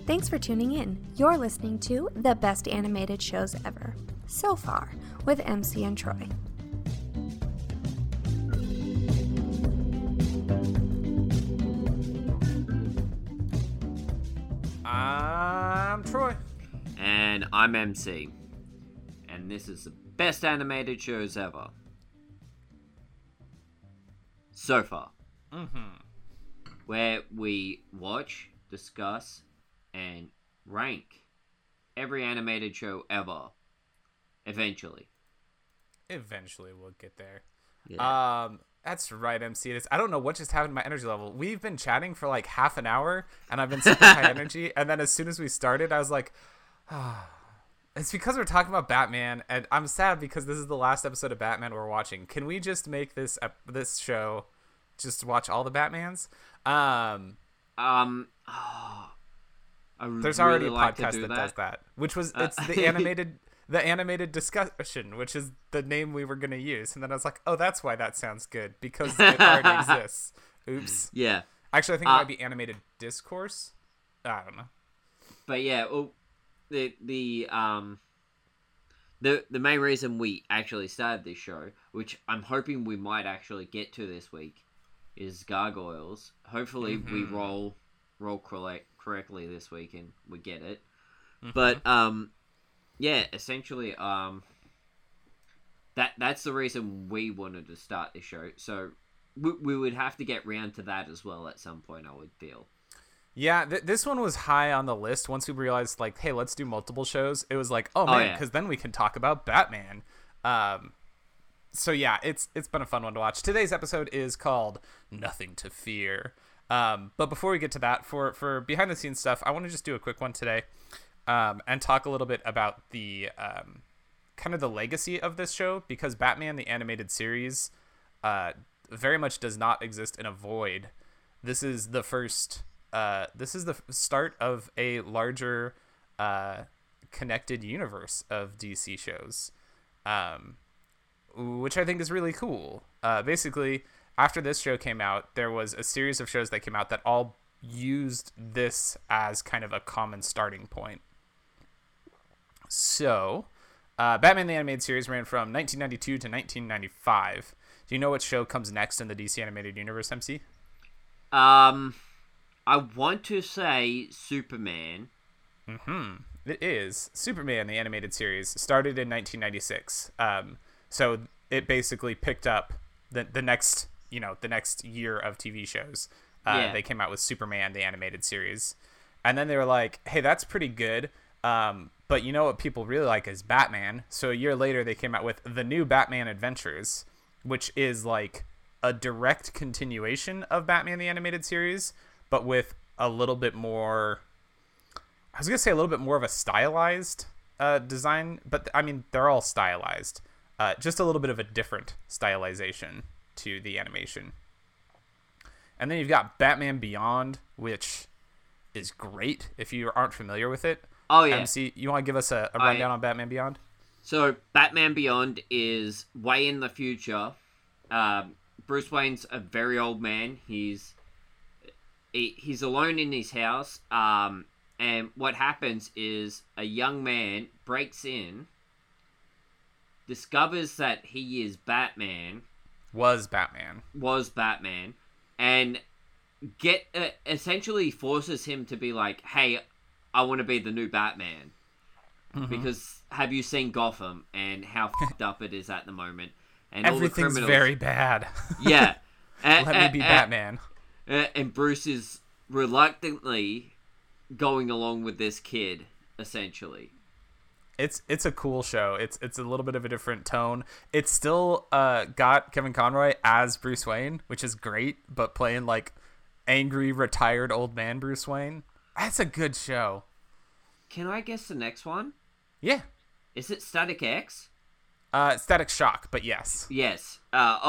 Thanks for tuning in. You're listening to the best animated shows ever, so far, with MC and Troy. I'm Troy. And I'm MC. And this is the best animated shows ever. So far. Where we watch, discuss, and rank every animated show ever. Eventually We'll get there. Yeah. That's right, MC. I don't know what just happened to my energy level. We've been chatting for like half an hour, and I've been super high energy. And then as soon as we started, I was like, it's because we're talking about Batman, and I'm sad because this is the last episode of Batman we're watching. Can we just make this show just watch all the Batmans? There's already a podcast that does that, which was it's the animated discussion, which is the name we were going to use. And then I was like, oh, that's why that sounds good, because it already exists. Oops. Yeah. Actually, I think it might be animated discourse. I don't know. But yeah, well, the main reason we actually started this show, which I'm hoping we might actually get to this week, is Gargoyles. Hopefully we roll correctly this week and we get it. But yeah, essentially that's the reason we wanted to start this show. So we would have to get round to that as well at some point, I would feel. Yeah, this one was high on the list once we realized, like, hey, let's do multiple shows. It was like, oh man, because then we can talk about Batman. So yeah, it's been a fun one to watch. Today's episode is called Nothing to Fear. But before we get to that, for behind the scenes stuff, I want to just do a quick one today, and talk a little bit about the kind of the legacy of this show, because Batman the Animated Series very much does not exist in a void. This is the first. This is the start of a larger connected universe of DC shows, which I think is really cool. Basically, after this show came out, there was a series of shows that came out that all used this as kind of a common starting point. So, Batman the Animated Series ran from 1992 to 1995. Do you know what show comes next in the DC Animated Universe, MC? I want to say Superman. It is. Superman, the Animated Series, started in 1996. So it basically picked up the next year of TV shows. They came out with Superman, the Animated Series. And then they were like, hey, that's pretty good. But you know what people really like is Batman. So a year later, they came out with The New Batman Adventures, which is like a direct continuation of Batman, the Animated Series, but with a little bit more, I was going to say a little bit more of a stylized design, but I mean, they're all stylized. Just a little bit of a different stylization to the animation. And then you've got Batman Beyond, which is great if you aren't familiar with it. Oh, yeah. MC, you want to give us a rundown on Batman Beyond? So, Batman Beyond is way in the future. Bruce Wayne's a very old man. He's alone in his house. And what happens is a young man breaks in, discovers that he is Batman. Was Batman. And essentially forces him to be like, hey, I want to be the new Batman. Because have you seen Gotham and how fucked up it is at the moment? And everything's all the very bad. Yeah. Let me be Batman. And Bruce is reluctantly going along with this kid, essentially. It's a cool show. It's a little bit of a different tone. It's still got Kevin Conroy as Bruce Wayne, which is great, but playing like angry, retired old man Bruce Wayne. That's a good show. Can I guess the next one? Yeah. Is it Static X? Static Shock, but yes. Yes.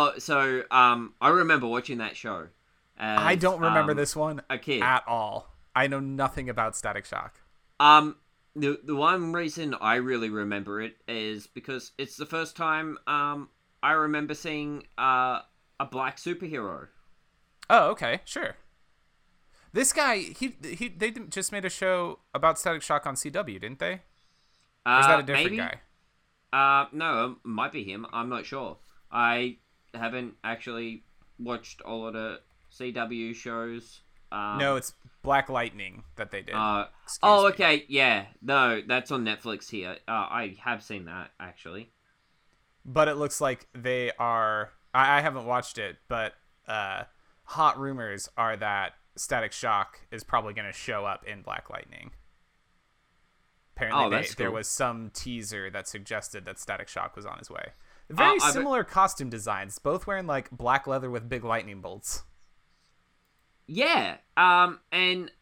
I remember watching that show. I don't remember this one a kid. At all. I know nothing about Static Shock. The one reason I really remember it is because it's the first time I remember seeing a black superhero. Oh, okay, sure. This guy, they just made a show about Static Shock on CW, didn't they? Or is that a different maybe? guy? No, it might be him. I'm not sure. I haven't actually watched a lot of CW shows. No, it's Black Lightning that they did. Oh, Me. okay, yeah. No, that's on Netflix here. I have seen that, actually. But it looks like they are... I haven't watched it, but hot rumors are that Static Shock is probably going to show up in Black Lightning. Apparently, there was some teaser that suggested that Static Shock was on his way. Very similar costume designs, both wearing like black leather with big lightning bolts. Yeah, and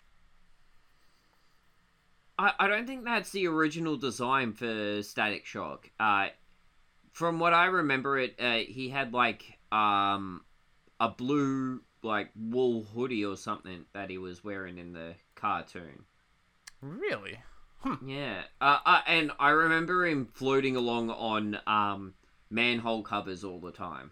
I don't think that's the original design for Static Shock. From what I remember, he had like a blue like wool hoodie or something that he was wearing in the cartoon. Really? Yeah. And I remember him floating along on manhole covers all the time.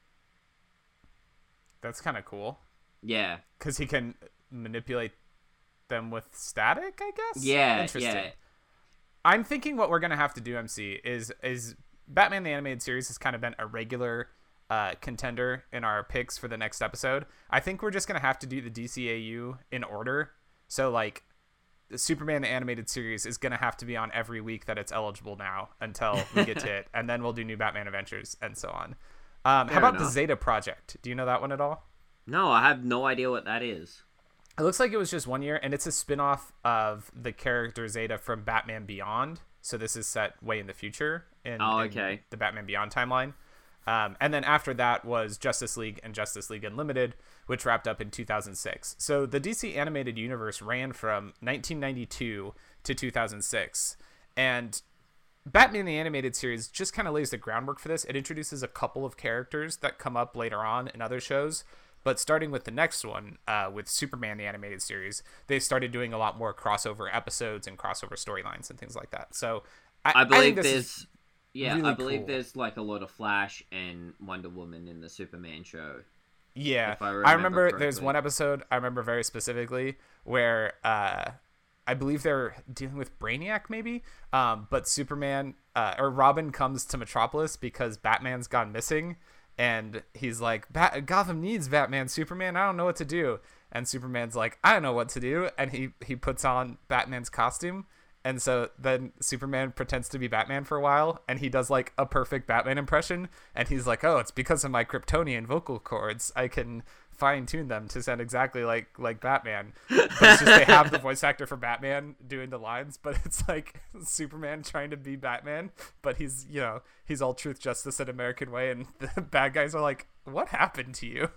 That's kind of cool. Yeah. Because he can manipulate them with static, I guess? Yeah, interesting. yeah. I'm thinking what we're going to have to do, MC, is Batman the Animated Series has kind of been a regular contender in our picks for the next episode. I think we're just going to have to do the DCAU in order. So, like, the Superman the Animated Series is going to have to be on every week that it's eligible now until we get to it. And then we'll do New Batman Adventures and so on. How about the Zeta Project? Do you know that one at all? No, I have no idea what that is. It looks like it was just 1 year, and it's a spin-off of the character Zeta from Batman Beyond. So this is set way in the future in the Batman Beyond timeline. And then after that was Justice League and Justice League Unlimited, which wrapped up in 2006. So the DC animated universe ran from 1992 to 2006. And Batman the Animated Series just kind of lays the groundwork for this. It introduces a couple of characters that come up later on in other shows. But starting with the next one, with Superman the Animated Series, they started doing a lot more crossover episodes and crossover storylines and things like that. So I believe there's there's like a lot of Flash and Wonder Woman in the Superman show. Yeah, I remember correctly. There's one episode I remember very specifically where I believe they're dealing with Brainiac maybe, but Superman or Robin comes to Metropolis because Batman's gone missing. And he's like, Gotham needs Batman, Superman. I don't know what to do. And Superman's like, I don't know what to do. And he puts on Batman's costume. And so then Superman pretends to be Batman for a while. And he does like a perfect Batman impression. And he's like, oh, it's because of my Kryptonian vocal cords. I can fine tune them to sound exactly like Batman. But it's just they have the voice actor for Batman doing the lines, but it's like Superman trying to be Batman, but he's all truth, justice, and American way, and the bad guys are like, what happened to you?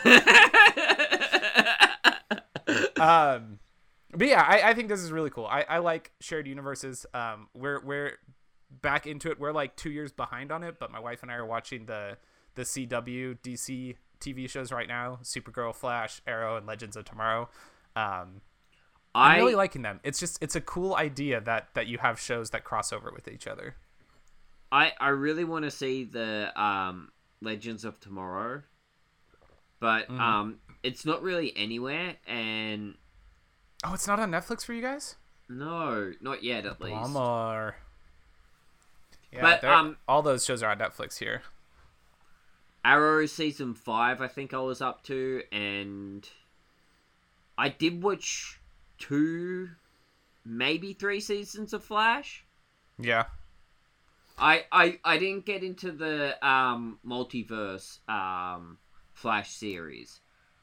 But yeah, I think this is really cool. I like shared universes. We're back into it. We're like 2 years behind on it, but my wife and I are watching the CW DC TV shows right now: Supergirl, Flash, Arrow, and Legends of Tomorrow. I'm really liking them. It's a cool idea that you have shows that cross over with each other. I really want to see the Legends of Tomorrow, but it's not really anywhere. And it's not on Netflix for you guys? No, not yet at least. Bummer. Yeah, but all those shows are on Netflix here. Arrow season 5, I think I was up to, and I did watch 2, maybe 3 seasons of Flash. Yeah. I didn't get into the multiverse Flash series.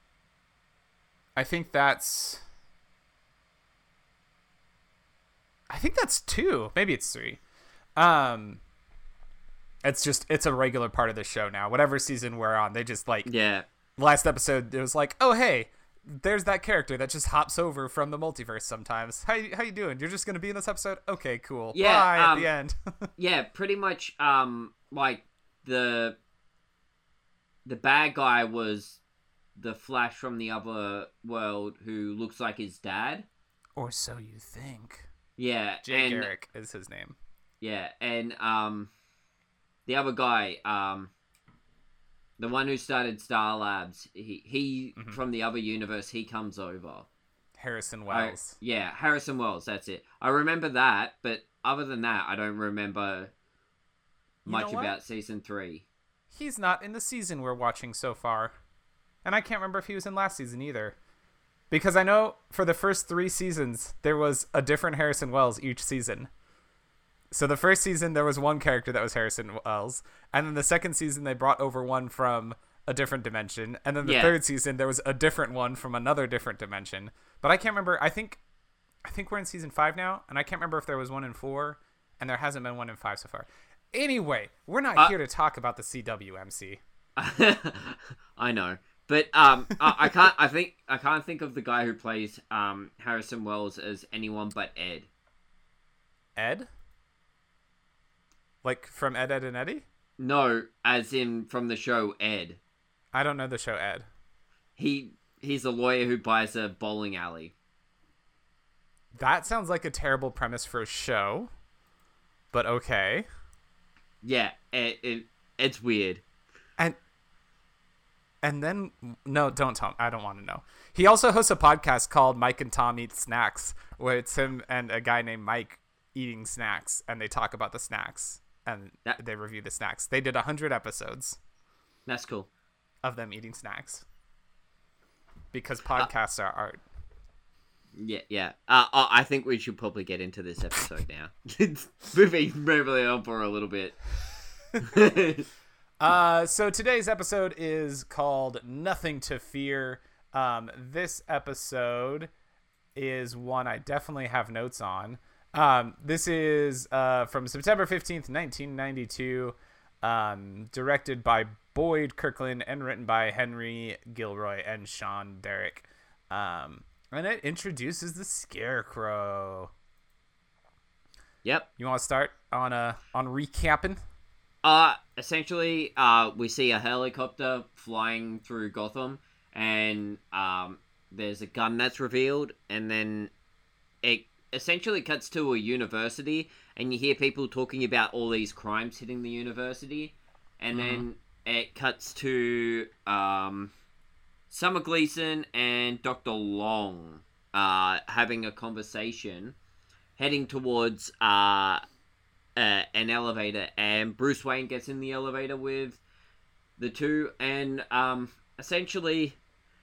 I think that's 2. Maybe it's 3. It's a regular part of the show now. Whatever season we're on, they just like last episode it was like, oh hey, there's that character that just hops over from the multiverse sometimes. How you doing? You're just gonna be in this episode? Okay, cool. Yeah, bye at the end. Yeah, pretty much. Like the bad guy was the Flash from the other world who looks like his dad. Or so you think. Yeah, Jay Garrick is his name. Yeah, and the other guy, the one who started Star Labs, he from the other universe, he comes over. Harrison Wells. Yeah, Harrison Wells, that's it. I remember that, but other than that, I don't remember much about season 3. He's not in the season we're watching so far. And I can't remember if he was in last season either. Because I know for the first 3 seasons, there was a different Harrison Wells each season. So the first season, there was one character that was Harrison Wells. And then the second season, they brought over one from a different dimension. And then the third season, there was a different one from another different dimension. But I can't remember. I think we're in season 5 now. And I can't remember if there was one in 4. And there hasn't been one in 5 so far. Anyway, we're not here to talk about the CWMC. I know. But I can't think of the guy who plays Harrison Wells as anyone but Ed. Ed? Like from Ed, Edd n Eddy? No, as in from the show Ed. I don't know the show Ed. He's a lawyer who buys a bowling alley. That sounds like a terrible premise for a show. But okay. Yeah, it's weird. And then, no, don't tell me. I don't want to know. He also hosts a podcast called Mike and Tom Eat Snacks, where it's him and a guy named Mike eating snacks, and they talk about the snacks, and they review the snacks. They did 100 episodes. That's cool. Of them eating snacks. Because podcasts are art. Yeah. I think we should probably get into this episode now. moving on for a little bit. So today's episode is called Nothing to Fear. This episode is one I definitely have notes on. This is from September 15th, 1992, directed by Boyd Kirkland and written by Henry Gilroy and Sean Derrick. And it introduces the Scarecrow. Yep. You want to start on recapping? Essentially, we see a helicopter flying through Gotham, and there's a gun that's revealed, and then it essentially cuts to a university, and you hear people talking about all these crimes hitting the university, and then it cuts to Summer Gleason and Dr. Long having a conversation, heading towards an elevator, and Bruce Wayne gets in the elevator with the two, and essentially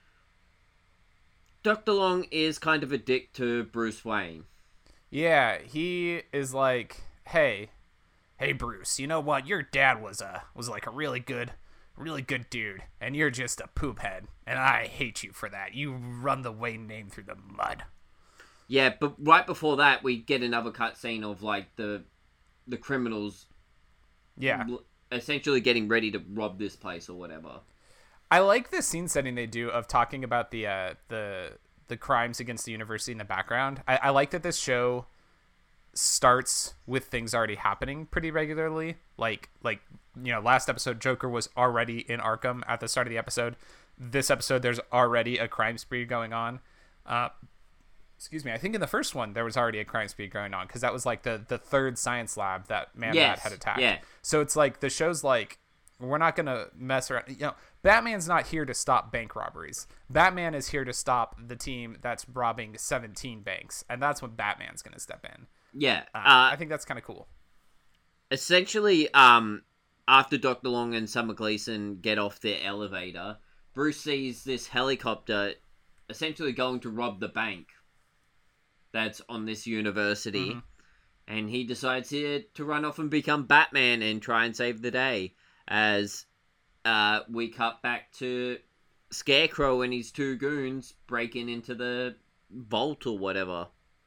Dr. Long is kind of a dick to Bruce Wayne. Yeah, he is like, hey Bruce, you know what? Your dad was like a really good dude, and you're just a poop head, and I hate you for that. You run the Wayne name through the mud. Yeah, but right before that, we get another cutscene of like the criminals, essentially getting ready to rob this place or whatever. I like the scene setting they do of talking about the crimes against the university in the background. I like that this show starts with things already happening pretty regularly. Like last episode, Joker was already in Arkham at the start of the episode. This episode, there's already a crime spree going on. Excuse me, I think in the first one, there was already a crime spree going on, because that was like the third science lab that Man-Bat had attacked. Yeah. So it's like, the show's like, we're not going to mess around. Batman's not here to stop bank robberies. Batman is here to stop the team that's robbing 17 banks, and that's when Batman's going to step in. Yeah. I think that's kind of cool. Essentially, after Dr. Long and Summer Gleason get off their elevator, Bruce sees this helicopter essentially going to rob the bank that's on this university, and he decides here to run off and become Batman and try and save the day, as we cut back to Scarecrow and his 2 goons breaking into the vault or whatever.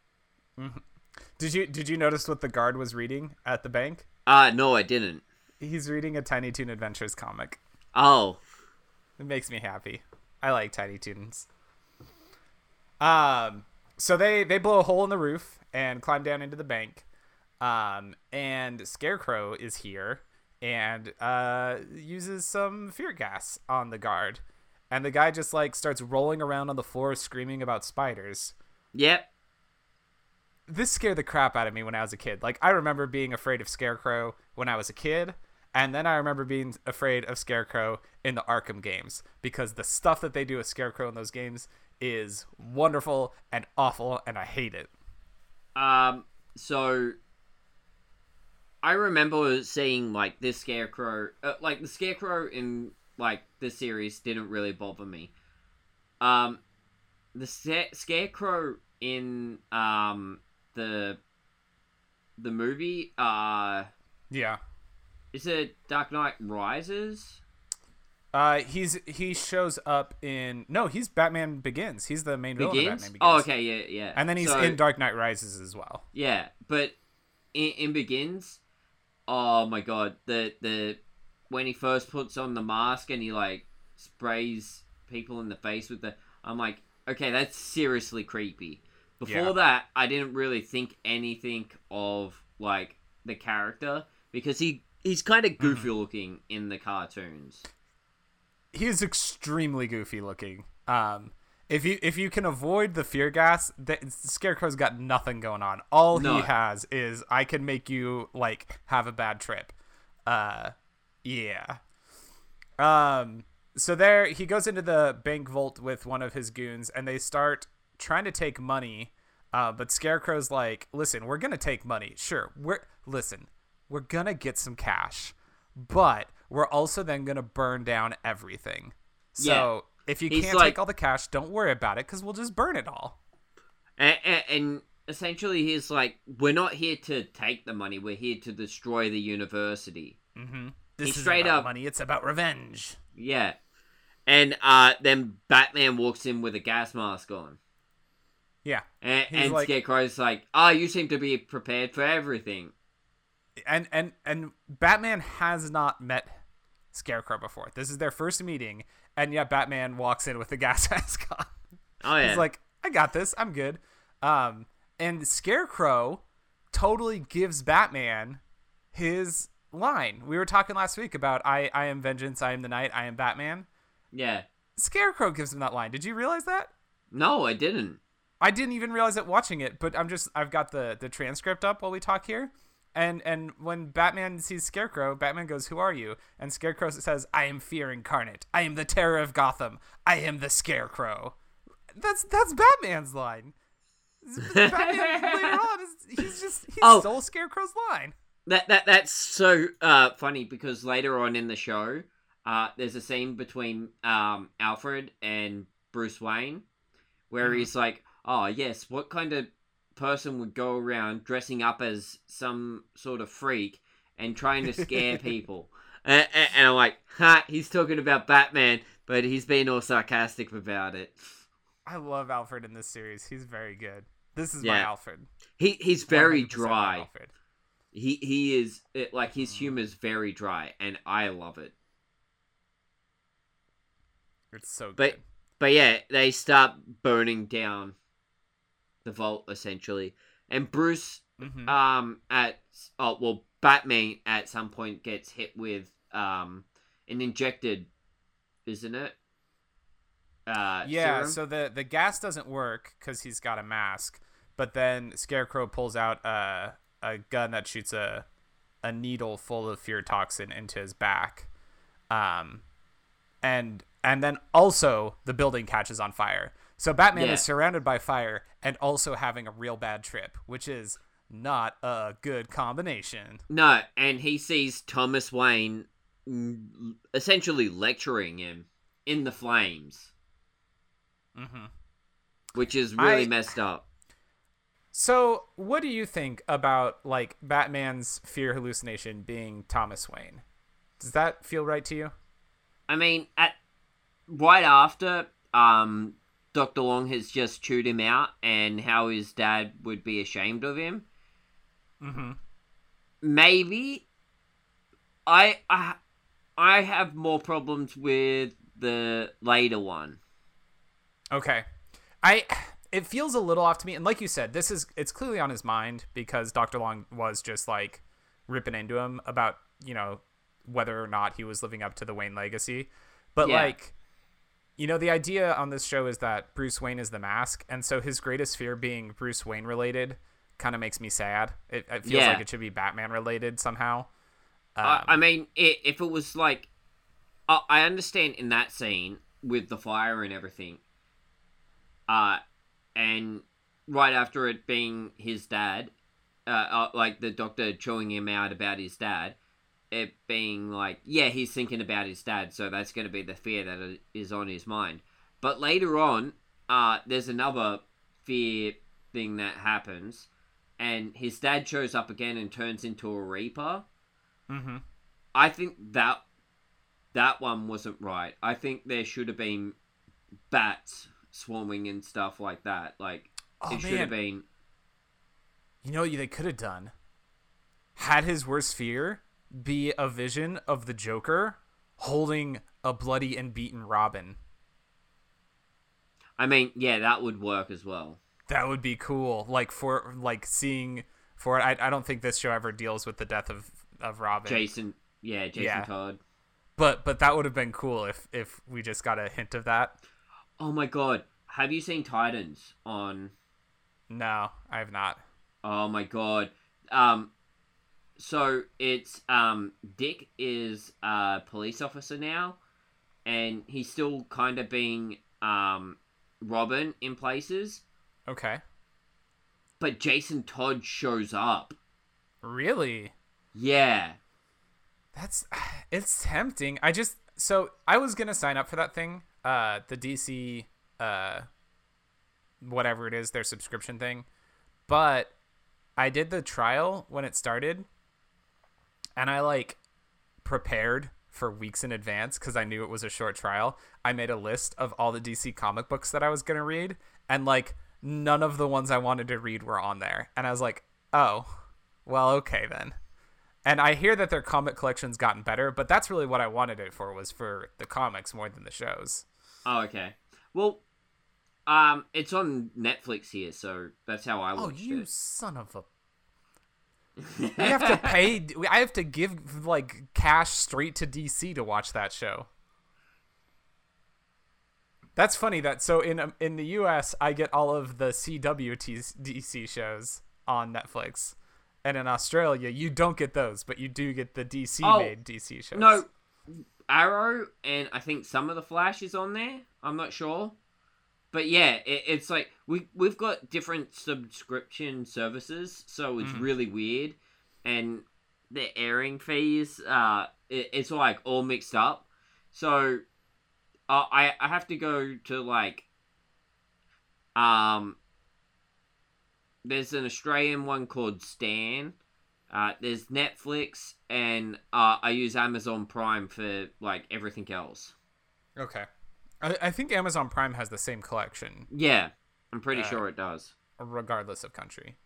Did you notice what the guard was reading at the bank? No, I didn't. He's reading a Tiny Toon Adventures comic. Oh. It makes me happy. I like Tiny Toons. So they blow a hole in the roof and climb down into the bank. And Scarecrow is here and uses some fear gas on the guard. And the guy just like starts rolling around on the floor screaming about spiders. Yep. This scared the crap out of me when I was a kid. Like, I remember being afraid of Scarecrow when I was a kid. And then I remember being afraid of Scarecrow in the Arkham games, because the stuff that they do with Scarecrow in those games is wonderful and awful, and I hate it. So I remember seeing like this Scarecrow, like the Scarecrow in like the series didn't really bother me. The Scarecrow in the movie, Yeah. is it Dark Knight Rises? He shows up in he's Batman Begins. He's the main villain of Batman Begins. Oh, okay, yeah. And then he's in Dark Knight Rises as well. Yeah, but in Begins, oh my god, the when he first puts on the mask and he like sprays people in the face with I'm like, okay, that's seriously creepy. Before that, I didn't really think anything of like the character because he's kind of goofy looking in the cartoons. He is extremely goofy looking. If you can avoid the fear gas, the Scarecrow's got nothing going on. All he has is I can make you like have a bad trip. Yeah. So there he goes into the bank vault with one of his goons, and they start trying to take money. But Scarecrow's like, listen, we're gonna take money. Sure, we're gonna get some cash, but we're also then going to burn down everything. So if you can't take all the cash, don't worry about it because we'll just burn it all. And essentially he's like, we're not here to take the money. We're here to destroy the university. Mm-hmm. This is about money. It's about revenge. Yeah. And then Batman walks in with a gas mask on. Yeah. And like, Scarecrow's like, you seem to be prepared for everything. And Batman has not met Scarecrow before. This is their first meeting, and yet Batman walks in with the gas mask on. Oh yeah. He's like, I got this. I'm good. And Scarecrow totally gives Batman his line. We were talking last week about I am vengeance, I am the night, I am Batman. Yeah. Scarecrow gives him that line. Did you realize that? No, I didn't. I didn't even realize it watching it, but I've got the transcript up while we talk here. And when Batman sees Scarecrow, Batman goes, "Who are you?" And Scarecrow says, "I am fear incarnate. I am the terror of Gotham. I am the Scarecrow." That's Batman's line. Batman later on he stole Scarecrow's line. That's so funny because later on in the show, there's a scene between Alfred and Bruce Wayne where he's like, "Oh yes, what kind of person would go around dressing up as some sort of freak and trying to scare people?" And I'm like, he's talking about Batman, but he's being all sarcastic about it. I love Alfred in this series. He's very good. This is my Alfred. He's very dry. He is like his humor's very dry, and I love it. It's so good. But yeah, they start burning down the vault essentially, and Bruce Batman at some point gets hit with an injected, isn't it? Serum? So the gas doesn't work because he's got a mask, but then Scarecrow pulls out a gun that shoots a needle full of fear toxin into his back, and then also the building catches on fire. So Batman is surrounded by fire and also having a real bad trip, which is not a good combination. No, and he sees Thomas Wayne essentially lecturing him in the flames. Mm-hmm. Which is really messed up. So, what do you think about like Batman's fear hallucination being Thomas Wayne? Does that feel right to you? I mean, right after Dr. Long has just chewed him out and how his dad would be ashamed of him. Mm-hmm. Maybe I have more problems with the later one. Okay. It feels a little off to me, and like you said, it's clearly on his mind because Dr. Long was just like ripping into him about, whether or not he was living up to the Wayne legacy. But the idea on this show is that Bruce Wayne is the mask, and so his greatest fear being Bruce Wayne related kind of makes me sad. It feels like it should be Batman related somehow. I mean, if it was like, I understand in that scene with the fire and everything, And right after it being his dad, like the doctor chewing him out about his dad, it being like, yeah, he's thinking about his dad, so that's going to be the fear that is on his mind. But later on, there's another fear thing that happens, and his dad shows up again and turns into a Reaper. Mm-hmm. I think that one wasn't right. I think there should have been bats swarming and stuff like that. Like, it should have been... You know what they could have done? Had his worst fear be a vision of the Joker holding a bloody and beaten Robin. I mean, yeah, that would work as well. That would be cool. Like, seeing for it. I don't think this show ever deals with the death of Robin. Jason Todd. But that would have been cool if we just got a hint of that. Oh my god. Have you seen Titans on... No, I have not. Oh my god. So it's Dick is a police officer now, and he's still kind of being Robin in places. Okay. But Jason Todd shows up. Really? Yeah. It's tempting. I was gonna sign up for that thing, the DC, whatever it is, their subscription thing, but I did the trial when it started, and I prepared for weeks in advance because I knew it was a short trial. I made a list of all the DC comic books that I was gonna read, and none of the ones I wanted to read were on there, and I was like, oh, well, okay then. And I hear that their comic collection's gotten better, but that's really what I wanted it for, was for the comics more than the shows. Oh, okay. Well, it's on Netflix here, so that's how I watched it. Oh, you son of a... We have to pay... I have to give, cash straight to DC to watch that show. That's funny that... So in the US, I get all of the CW DC shows on Netflix. And in Australia, you don't get those, but you do get the DC-made DC shows. No, Arrow, and I think some of the Flash is on there. I'm not sure. But yeah, it's like, we've got different subscription services, so it's really weird. And the airing fees, it's all mixed up. So, I have to go to there's an Australian one called Stan. There's Netflix, and I use Amazon Prime for everything else. Okay, I think Amazon Prime has the same collection. Yeah, I'm pretty sure it does, regardless of country.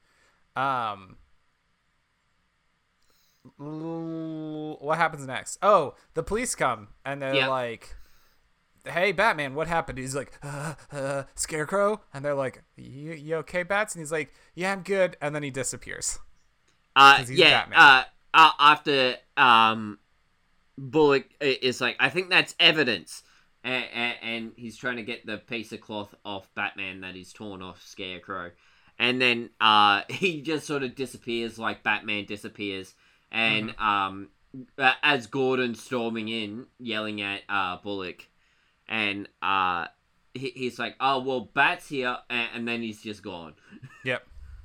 What happens next? Oh, the police come, and they're like, hey, Batman, what happened? He's like, Scarecrow? And they're like, you okay, Bats? And he's like, yeah, I'm good. And then he disappears. Batman. After Bullock is like, I think that's evidence. And he's trying to get the piece of cloth off Batman that he's torn off Scarecrow. And then he just sort of disappears like Batman disappears. And as Gordon's storming in, yelling at Bullock, and he's like, oh, well, Bat's here, and then he's just gone. Yep.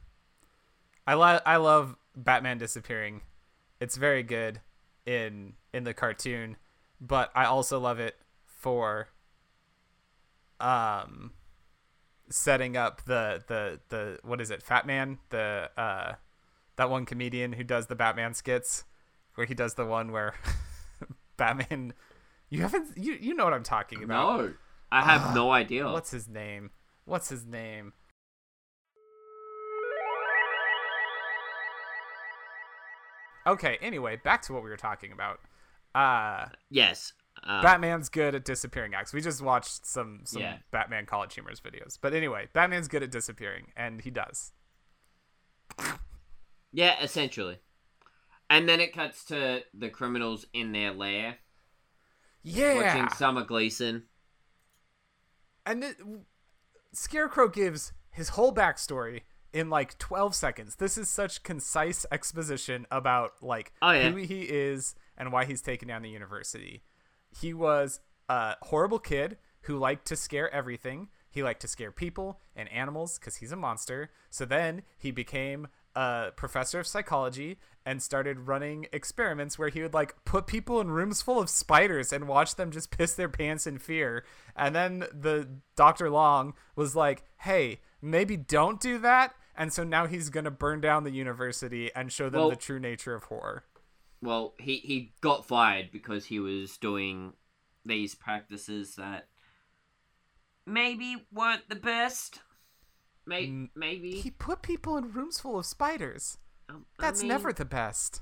I love Batman disappearing. It's very good in the cartoon, but I also love it for setting up the what is it, Fat Man, the that one comedian who does the Batman skits, where he does the one where Batman... You know what I'm talking about. No, I have no idea. What's his name? Okay, anyway, back to what we were talking about. Yes. Batman's good at disappearing acts. We just watched some Batman College Humors videos. But anyway, Batman's good at disappearing, and he does. Yeah, essentially. And then it cuts to the criminals in their lair. Yeah. Watching Summer Gleason. And Scarecrow gives his whole backstory in 12 seconds. This is such concise exposition about who he is and why he's taken down the university. He was a horrible kid who liked to scare everything. He liked to scare people and animals because he's a monster. So then he became a professor of psychology and started running experiments where he would like put people in rooms full of spiders and watch them just piss their pants in fear. And then the Dr. Long was like, hey, maybe don't do that. And so now he's going to burn down the university and show them the true nature of horror. Well, he got fired because he was doing these practices that maybe weren't the best. Maybe. He put people in rooms full of spiders. That's never the best.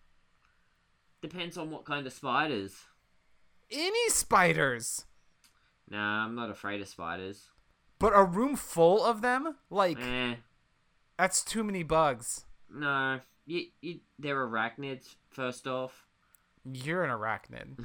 Depends on what kind of spiders. Any spiders. Nah, I'm not afraid of spiders. But a room full of them? Like, Eh. That's too many bugs. No. They're arachnids, first off. You're an arachnid.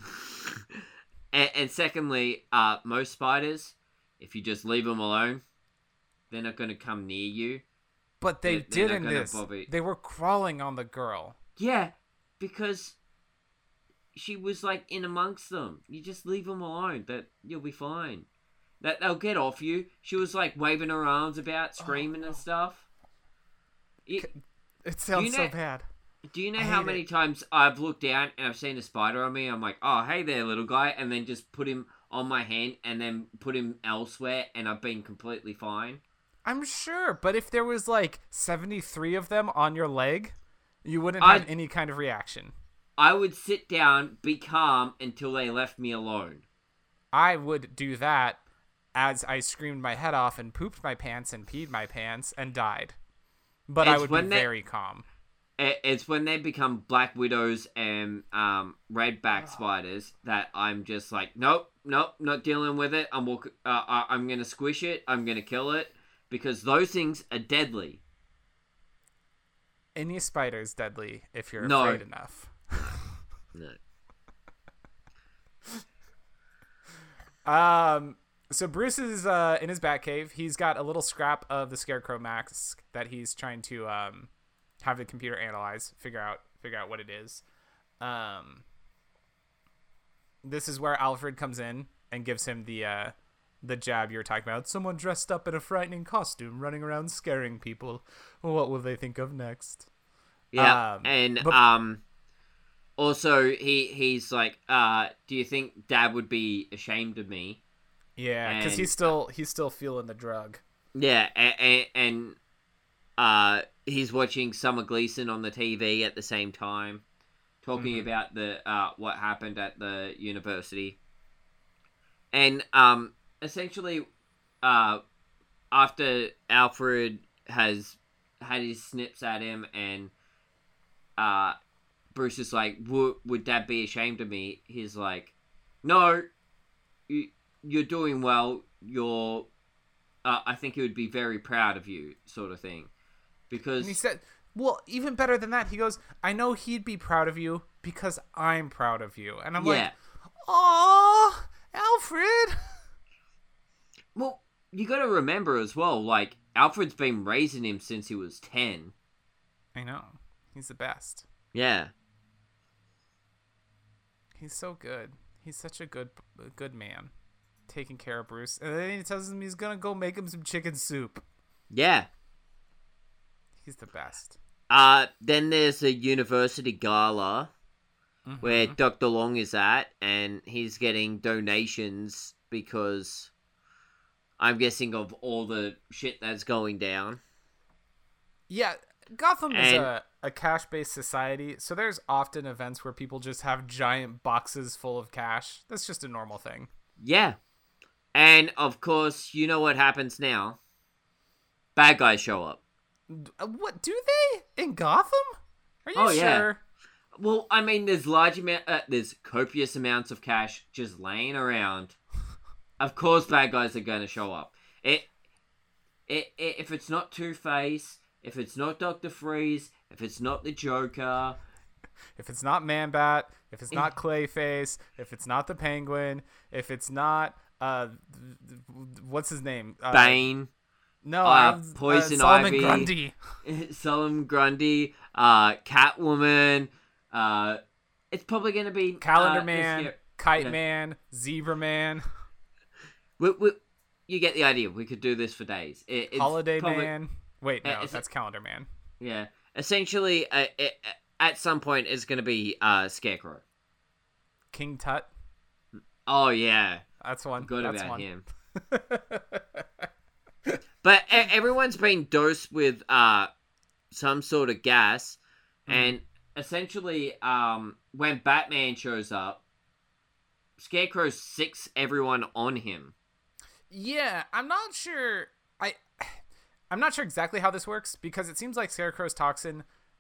and secondly, most spiders, if you just leave them alone, they're not going to come near you. But they did in this. They were crawling on the girl. Yeah, because she was like in amongst them. You just leave them alone. That you'll be fine. That they'll get off you. She was like waving her arms about, screaming and stuff. It sounds so bad. Do you know how many times I've looked down and I've seen a spider on me? I'm like, oh, hey there, little guy. And then just put him on my hand and then put him elsewhere and I've been completely fine. I'm sure, but if there was like 73 of them on your leg, you wouldn't have any kind of reaction. I would sit down, be calm until they left me alone. I would do that as I screamed my head off and pooped my pants and peed my pants and died. But I would be very calm. It's when they become black widows and redback spiders that I'm just like, nope, not dealing with it. I'm gonna squish it. I'm gonna kill it because those things are deadly. Any spider is deadly if you're afraid enough. No. So Bruce is in his Batcave. He's got a little scrap of the Scarecrow mask that he's trying to have the computer analyze, figure out what it is. This is where Alfred comes in and gives him the jab you were talking about. Someone dressed up in a frightening costume running around scaring people. What will they think of next? Yeah, also he's like, do you think Dad would be ashamed of me? Yeah, because he's still feeling the drug. Yeah, and he's watching Summer Gleason on the TV at the same time, talking about the what happened at the university. And essentially, after Alfred has had his snips at him, and Bruce is like, "Would Dad be ashamed of me?" He's like, "No, you're doing well. I think he would be very proud of you," sort of thing. Because and he said, well, even better than that, he goes, I know he'd be proud of you because I'm proud of you. And I'm like, aw, Alfred. Well, you got to remember as well, like, Alfred's been raising him since he was 10. I know. He's the best. Yeah. He's so good. He's such a good man. Taking care of Bruce. And then he tells him he's going to go make him some chicken soup. Yeah. He's the best. Then there's a university gala where Dr. Long is at, and he's getting donations because I'm guessing of all the shit that's going down. Yeah, Gotham is a cash-based society, so there's often events where people just have giant boxes full of cash. That's just a normal thing. Yeah. And, of course, you know what happens now. Bad guys show up. What, do they? In Gotham? Are you sure? Yeah. Well, I mean, there's copious amounts of cash just laying around. Of course bad guys are going to show up. If it's not Two-Face, if it's not Dr. Freeze, if it's not the Joker, if it's not Man-Bat, if it's not Clayface, if it's not the Penguin, if it's not what's his name? Bane. No, Poison Solomon Ivy. Grundy. Solomon Grundy, Catwoman. It's probably going to be Calendar Man, Kite Man, Zebra Man. you get the idea. We could do this for days. It's Holiday probably, Man. Wait, no, it's- that's Calendar Man. Yeah. Essentially, at some point, it's going to be Scarecrow. King Tut. Oh, yeah. That's one. Good That's about one. him. But everyone's been dosed with some sort of gas, and essentially, when Batman shows up, Scarecrow sicks everyone on him. Yeah, I'm not sure. I'm not sure exactly how this works because it seems like Scarecrow's toxin.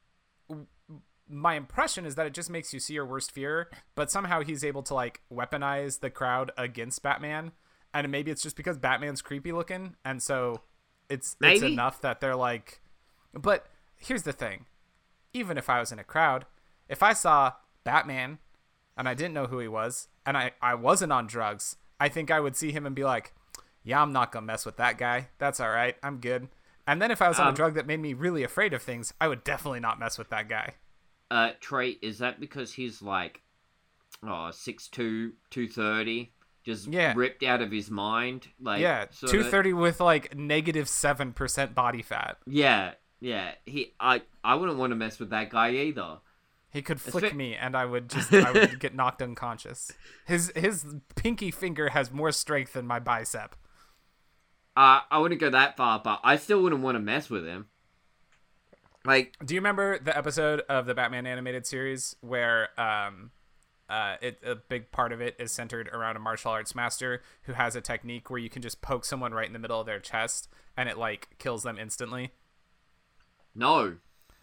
My impression is that it just makes you see your worst fear, but somehow he's able to like weaponize the crowd against Batman, and maybe it's just because Batman's creepy looking, and so it's enough that they're like. But here's the thing: even if I was in a crowd, if I saw Batman and I didn't know who he was, and I wasn't on drugs, I think I would see him and be like, yeah, I'm not gonna mess with that guy. That's all right. I'm good. And then if I was on a drug that made me really afraid of things, I would definitely not mess with that guy. Trey, is that because he's like 6'2", 230, just ripped out of his mind? Like, yeah, 230 with like -7% body fat. Yeah. I wouldn't want to mess with that guy either. He could flick me and I would get knocked unconscious. His pinky finger has more strength than my bicep. I wouldn't go that far, but I still wouldn't want to mess with him. Like, do you remember the episode of the Batman animated series where a big part of it is centered around a martial arts master who has a technique where you can just poke someone right in the middle of their chest and it like kills them instantly? No.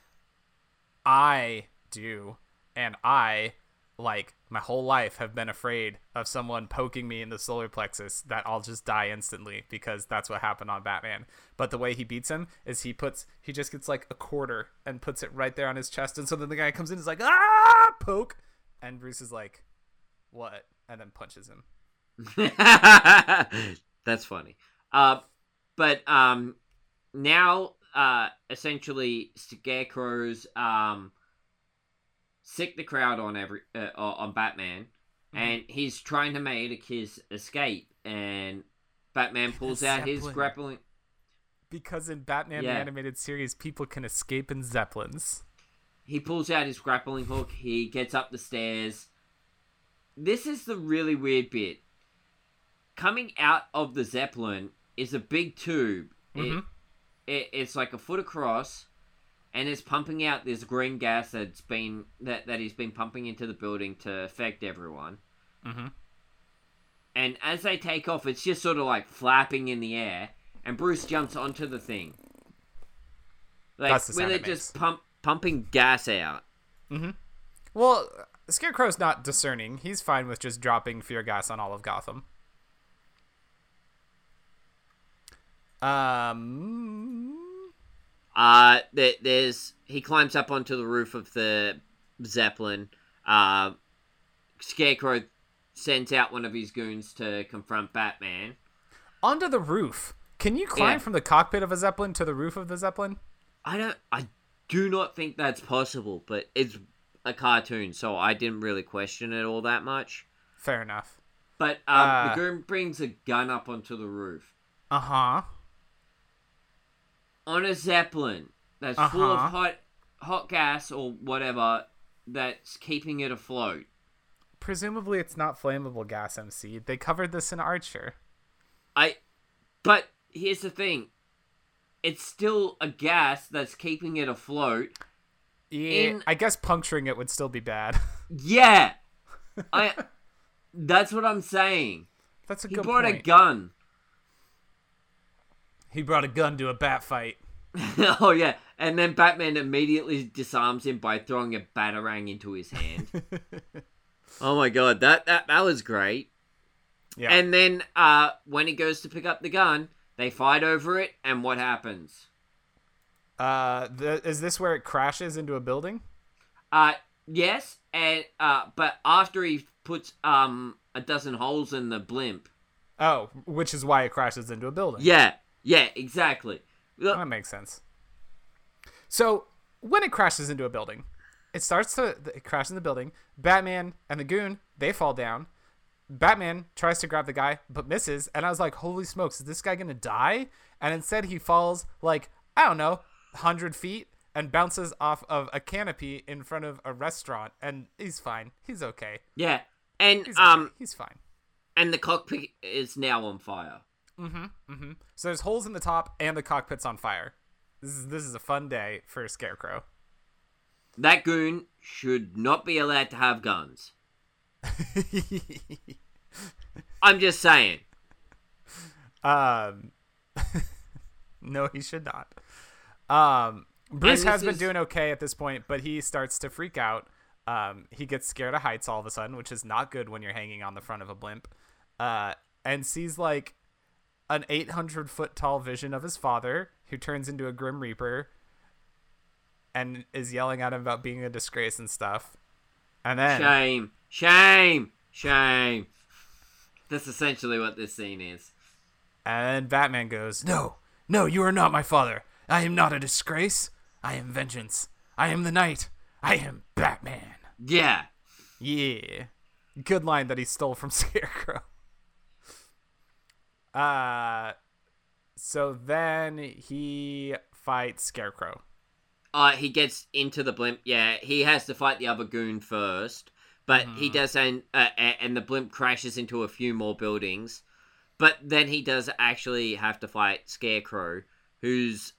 I do, and I, like, my whole life have been afraid of someone poking me in the solar plexus that I'll just die instantly because that's what happened on Batman. But the way he beats him is he just gets like a quarter and puts it right there on his chest, and so then the guy comes in and is like, ah, poke, and Bruce is like, what? And then punches him. That's funny. But now essentially Scarecrow's sick the crowd on Batman, and he's trying to make his escape, and Batman pulls out his grappling. Because in Batman the animated series, people can escape in Zeppelins. He pulls out his grappling hook. He gets up the stairs. This is the really weird bit. Coming out of the Zeppelin is a big tube. Mm-hmm. It's like a foot across, and it's pumping out this green gas that he's been pumping into the building to affect everyone. Mm-hmm. And as they take off, it's just sort of like flapping in the air, and Bruce jumps onto the thing. Like, that's the sound where it they're makes. just pumping gas out. Mm-hmm. Well, Scarecrow's not discerning. He's fine with just dropping fear gas on all of Gotham. He climbs up onto the roof of the Zeppelin. Scarecrow sends out one of his goons to confront Batman. Onto the roof. Can you climb from the cockpit of a Zeppelin to the roof of the Zeppelin? I do not think that's possible, but it's a cartoon, so I didn't really question it all that much. Fair enough. But the goon brings a gun up onto the roof. Uh-huh. On a Zeppelin that's full of hot gas or whatever that's keeping it afloat. Presumably it's not flammable gas, MC. They covered this in Archer. But here's the thing. It's still a gas that's keeping it afloat. Yeah, I guess puncturing it would still be bad. Yeah. That's what I'm saying. That's a good point. He brought a gun. He brought a gun to a bat fight. Oh, yeah. And then Batman immediately disarms him by throwing a batarang into his hand. Oh, my God. That was great. Yeah. And then when he goes to pick up the gun, they fight over it, and what happens? Is this where it crashes into a building? Yes, and but after he puts a dozen holes in the blimp. Oh, which is why it crashes into a building. Yeah, exactly. Look, that makes sense. So when it crashes into a building, it crashes in the building. Batman and the goon, they fall down. Batman tries to grab the guy, but misses. And I was like, holy smokes, is this guy going to die? And instead he falls like, I don't know, 100 feet and bounces off of a canopy in front of a restaurant. And he's fine. He's okay. Yeah. And, he's fine. And the cockpit is now on fire. So there's holes in the top and the cockpit's on fire. This is a fun day for Scarecrow. That goon should not be allowed to have guns. I'm just saying. No, he should not. Bruce has been doing okay at this point, but he starts to freak out. He gets scared of heights all of a sudden, which is not good when you're hanging on the front of a blimp. And sees like an 800-foot tall vision of his father, who turns into a Grim Reaper and is yelling at him about being a disgrace and stuff. And then shame. That's essentially what this scene is. And Batman goes, no, you are not my father. I am not a disgrace. I am vengeance. I am the night. I am Batman. Yeah. Good line that he stole from Scarecrow. So then he fights Scarecrow. He gets into the blimp. Yeah, he has to fight the other goon first, but he does, and the blimp crashes into a few more buildings. But then he does actually have to fight Scarecrow, who's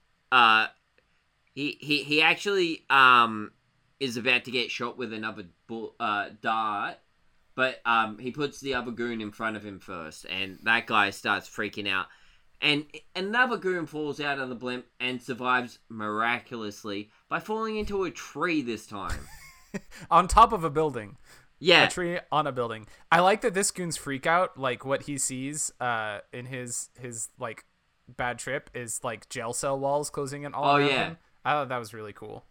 he actually is about to get shot with another dart, but he puts the other goon in front of him first, and that guy starts freaking out. And another goon falls out of the blimp and survives miraculously by falling into a tree this time. On top of a building. Yeah. A tree on a building. I like that this goon's freak out, like what he sees in his like bad trip is like jail cell walls closing in all around him. I thought that was really cool.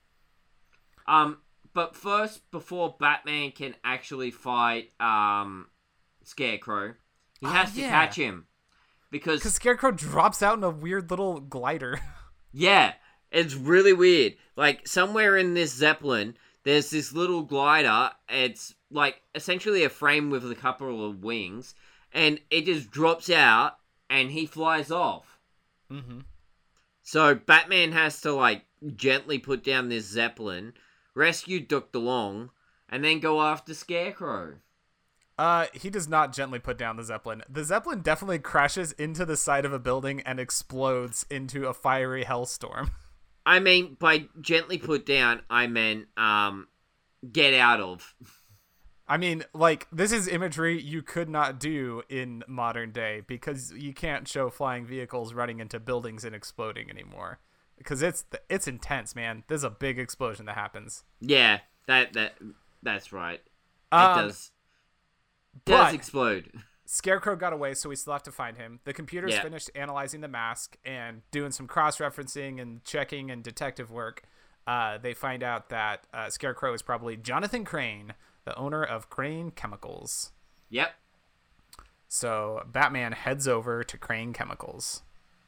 But first, before Batman can actually fight Scarecrow, he has to catch him. Because Scarecrow drops out in a weird little glider. Yeah, it's really weird. Like, somewhere in this Zeppelin, there's this little glider. It's, like, essentially a frame with a couple of wings. And it just drops out, and he flies off. Mm-hmm. So, Batman has to, like, gently put down this Zeppelin, rescue Dr. Long, and then go after Scarecrow. He does not gently put down the Zeppelin. The Zeppelin definitely crashes into the side of a building and explodes into a fiery hellstorm. I mean, by gently put down, I meant, get out of. I mean, like, this is imagery you could not do in modern day because you can't show flying vehicles running into buildings and exploding anymore. Because it's intense, man. There's a big explosion that happens. Yeah, that's right. It does explode. Scarecrow got away, so we still have to find him. The computer's finished analyzing the mask and doing some cross-referencing and checking and detective work. They find out that Scarecrow is probably Jonathan Crane, the owner of Crane Chemicals. Yep. So Batman heads over to Crane Chemicals.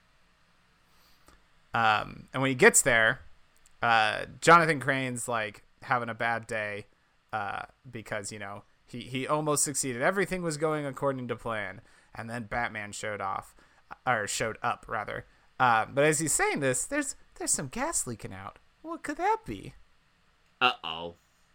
And when he gets there, Jonathan Crane's like having a bad day because, you know, he almost succeeded. Everything was going according to plan. And then Batman showed up. But as he's saying this, there's some gas leaking out. What could that be? Uh-oh.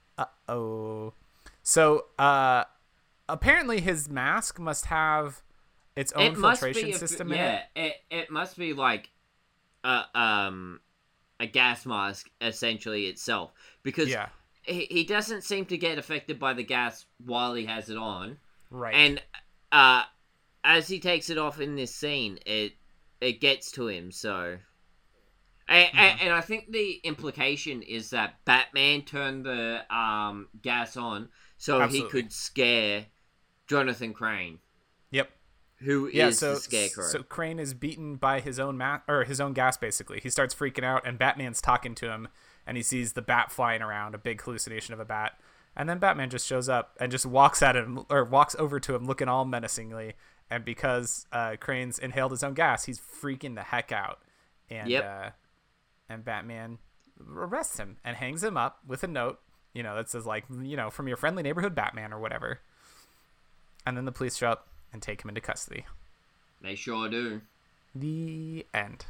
So, apparently his mask must have its own filtration system in it. Yeah, it must be like a gas mask, essentially, itself. Because he doesn't seem to get affected by the gas while he has it on. Right. And as he takes it off in this scene, it gets to him, so... And I think the implication is that Batman turned the gas on so Absolutely. He could scare Jonathan Crane. Yep. Who is the Scarecrow. So Crane is beaten by his own his own gas, basically. He starts freaking out, and Batman's talking to him, and he sees the bat flying around, a big hallucination of a bat. And then Batman just shows up and just walks over to him looking all menacingly. And because Crane's inhaled his own gas, he's freaking the heck out. And and Batman arrests him and hangs him up with a note, you know, that says, like, you know, from your friendly neighborhood Batman or whatever. And then the police show up and take him into custody. They sure do. The end.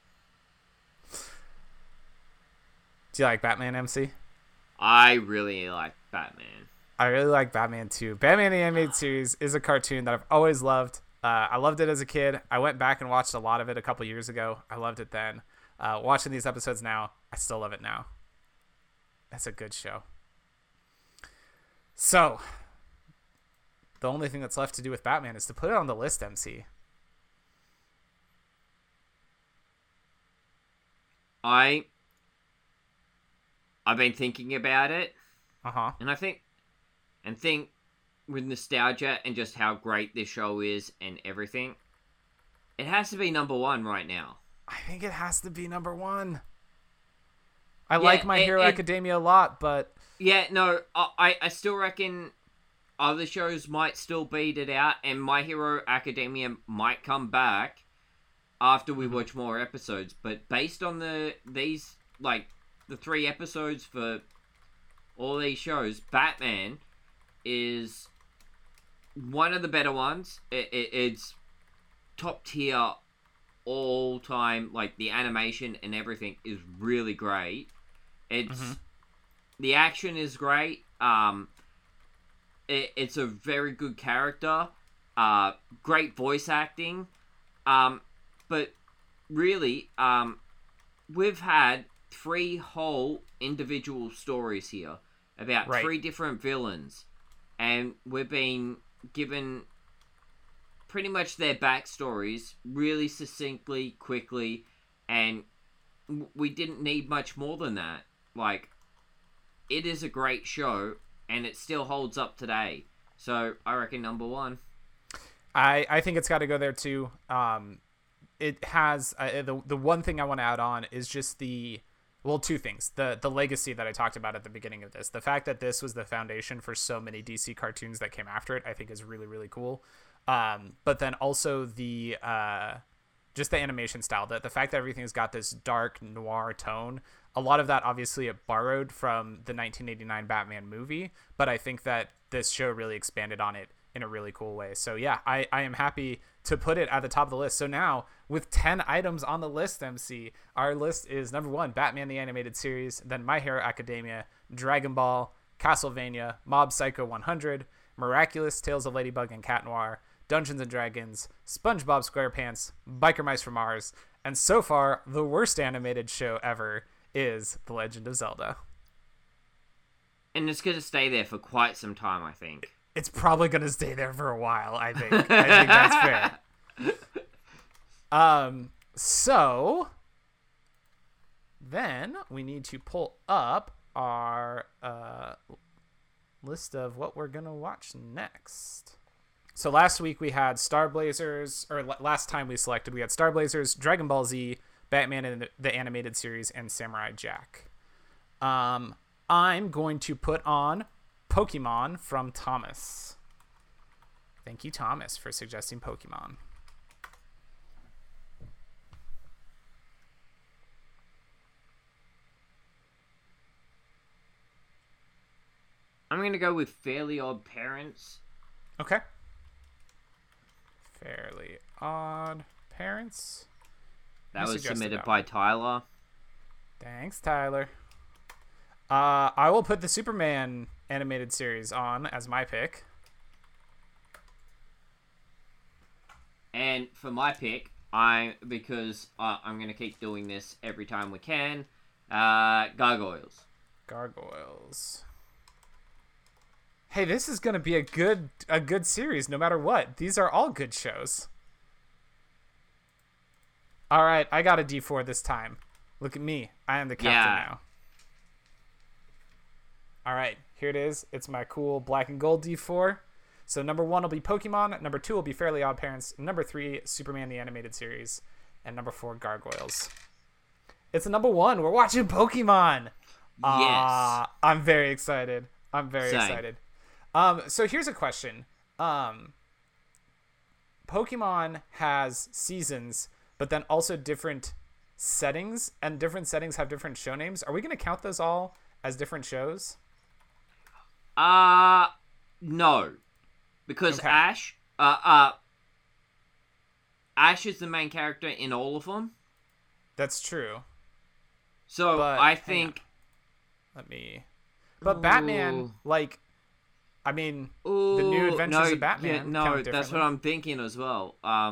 Do you like Batman, MC? I really like Batman. I really like Batman too. Batman the Animated Series is a cartoon that I've always loved. I loved it as a kid. I went back and watched a lot of it a couple years ago. I loved it then. Watching these episodes now, I still love it now. It's a good show. So, the only thing that's left to do with Batman is to put it on the list, MC. I've been thinking about it. And I think with nostalgia and just how great this show is and everything, it has to be number one right now. I think it has to be number one. I like My Hero Academia a lot, but... Yeah, no, I still reckon other shows might still beat it out, and My Hero Academia might come back after we watch more episodes. But based on the 3 episodes for all these shows, Batman is one of the better ones. It's top tier all time. Like, the animation and everything is really great. The action is great. It's a very good character. Great voice acting. But really, we've had 3 whole individual stories here about 3 different villains, and we've been given pretty much their backstories really succinctly, quickly, and we didn't need much more than that. Like, it is a great show, and it still holds up today. So I reckon number one. I think it's got to go there too. It has the one thing I want to add on is just two things. The legacy that I talked about at the beginning of this. The fact that this was the foundation for so many DC cartoons that came after it, I think is really, really cool. But then also just the animation style. The fact that everything's got this dark noir tone. A lot of that, obviously, it borrowed from the 1989 Batman movie, but I think that this show really expanded on it in a really cool way. So yeah, I am happy to put it at the top of the list. So now, with 10 items on the list, MC, our list is number 1, Batman the Animated Series, then My Hero Academia, Dragon Ball, Castlevania, Mob Psycho 100, Miraculous Tales of Ladybug and Cat Noir, Dungeons & Dragons, SpongeBob SquarePants, Biker Mice from Mars, and so far, the worst animated show ever is The Legend of Zelda. And it's going to stay there for quite some time, I think. It's probably going to stay there for a while, I think. I think that's fair. So, then we need to pull up our list of what we're going to watch next. So last week we had Star Blazers, or last time we selected, we had Star Blazers, Dragon Ball Z, Batman in the Animated Series, and Samurai Jack. I'm going to put on Pokemon from Thomas. Thank you, Thomas, for suggesting Pokemon. I'm going to go with Fairly Odd Parents. Okay. Fairly Odd Parents. That was submitted by Tyler. Thanks, Tyler. I will put the Superman animated series on as my pick. And for my pick, because I'm going to keep doing this every time we can, Gargoyles. Gargoyles. Hey, this is going to be a good series no matter what. These are all good shows. All right, I got a D4 this time. Look at me. I am the captain now. All right, here it is. It's my cool black and gold D4. So number 1 will be Pokemon. Number 2 will be Fairly Odd Parents. Number 3, Superman the Animated Series. And number 4, Gargoyles. It's a number 1. We're watching Pokemon. Yes. I'm very excited. I'm very excited. So here's a question. Pokemon has seasons, but then also different settings, and different settings have different show names. Are we going to count those all as different shows? No. Because Okay. Ash is the main character in all of them. That's true. So But I hang think... But Batman, Ooh. like, I mean, Ooh, the New Adventures of Batman Yeah, count no, that's differently. what I'm thinking as well.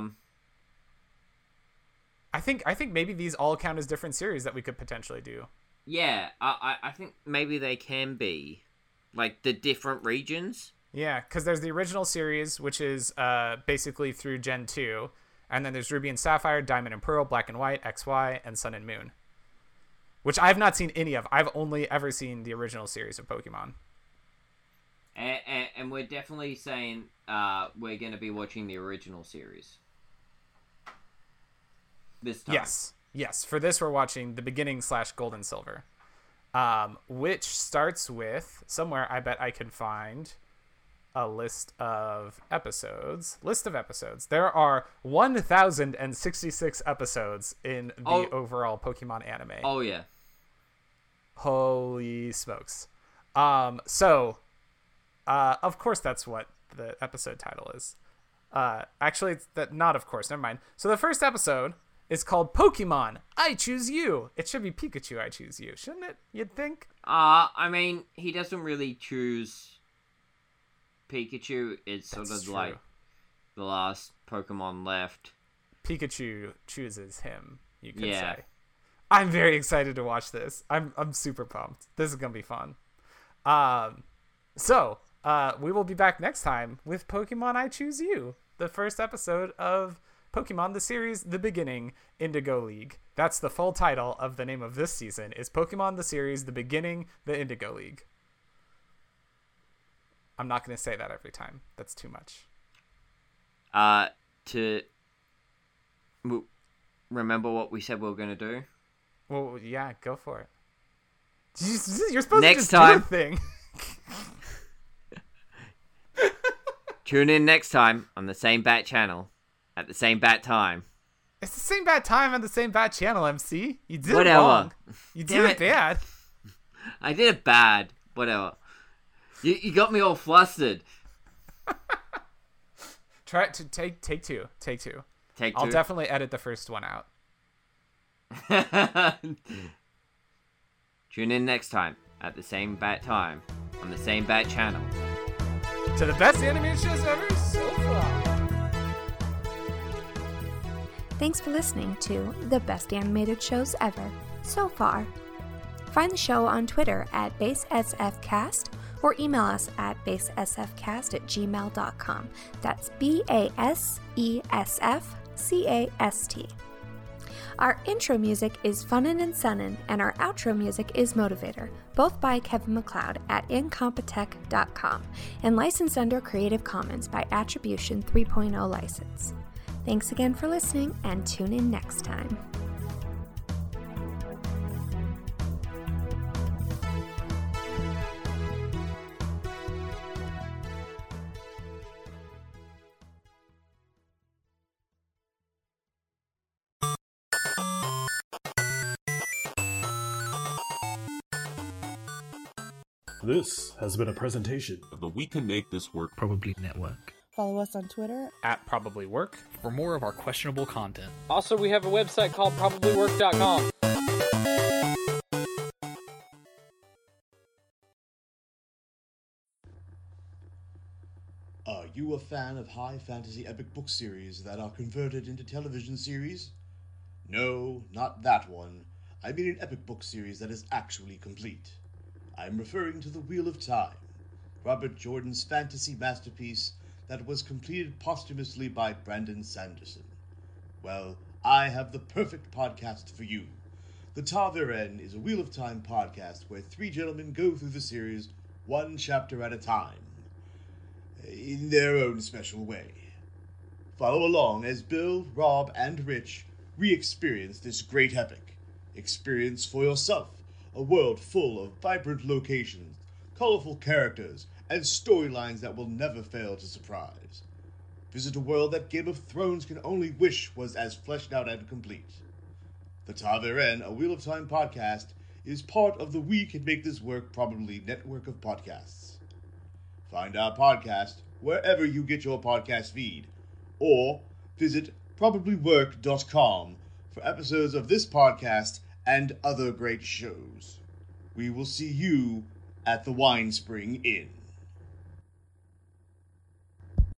I think maybe these all count as different series that we could potentially do. Yeah, I think maybe they can be, like, the different regions. Yeah, because there's the original series, which is basically through Gen 2, and then there's Ruby and Sapphire, Diamond and Pearl, Black and White, XY, and Sun and Moon, which I've not seen any of. I've only ever seen the original series of Pokemon. And we're definitely saying we're going to be watching the original series this time. Yes. For this, we're watching the beginning / Gold and Silver, which starts with somewhere. I bet I can find a list of episodes. There are 1,066 episodes in the overall Pokemon anime. Oh yeah. Holy smokes. So of course that's what the episode title is. Actually, it's that not of course. Never mind. So the first episode is called Pokemon I Choose You. It should be Pikachu I Choose You, shouldn't it? You'd think. I mean, he doesn't really choose Pikachu. It's sort That's of true. like the last Pokemon left. Pikachu chooses him, you could Yeah. say. I'm very excited to watch this. I'm super pumped. This is gonna be fun. So we will be back next time with Pokemon I Choose You, the first episode of Pokemon the series, The Beginning, Indigo League. That's the full title of the name of this season, is Pokemon the series, The Beginning, The Indigo League. I'm not going to say that every time. That's too much. Remember what we said we were going to do? Well, yeah, go for it. You're supposed Next to just time. do a thing. Tune in next time on the same Bat channel at the same Bat time. It's the same bad time on the same bad channel, MC. You did Whatever. it wrong. You Damn did it it. bad. I did it bad. Whatever. You got me all flustered. Try to take two. Take two. Take I'll two. definitely edit the first one out. Tune in next time at the same Bat time on the same Bat channel. To the best animated shows ever so far. Thanks for listening to the best animated shows ever so far. Find the show on Twitter at BaseSFcast or email us at basesfcast@gmail.com. That's BASESFCAST. Our intro music is Funnin' and Sunnin', and our outro music is Motivator, both by Kevin MacLeod at incompetech.com, and licensed under Creative Commons by Attribution 3.0 license. Thanks again for listening, and tune in next time. This has been a presentation of the We Can Make This Work Probably Network. Follow us on Twitter. At Probably Work. For more of our questionable content. Also, we have a website called probablywork.com. Are you a fan of high fantasy epic book series that are converted into television series? No, not that one. I mean an epic book series that is actually complete. I'm referring to The Wheel of Time, Robert Jordan's fantasy masterpiece that was completed posthumously by Brandon Sanderson. Well, I have the perfect podcast for you. The Taviren is a Wheel of Time podcast where three gentlemen go through the series one chapter at a time, in their own special way. Follow along as Bill, Rob, and Rich re-experience this great epic. Experience for yourself a world full of vibrant locations, colorful characters, and storylines that will never fail to surprise. Visit a world that Game of Thrones can only wish was as fleshed out and complete. The Taviren, a Wheel of Time podcast, is part of the We Can Make This Work Probably network of podcasts. Find our podcast wherever you get your podcast feed, or visit probablywork.com for episodes of this podcast and other great shows. We will see you at the Wine Spring Inn.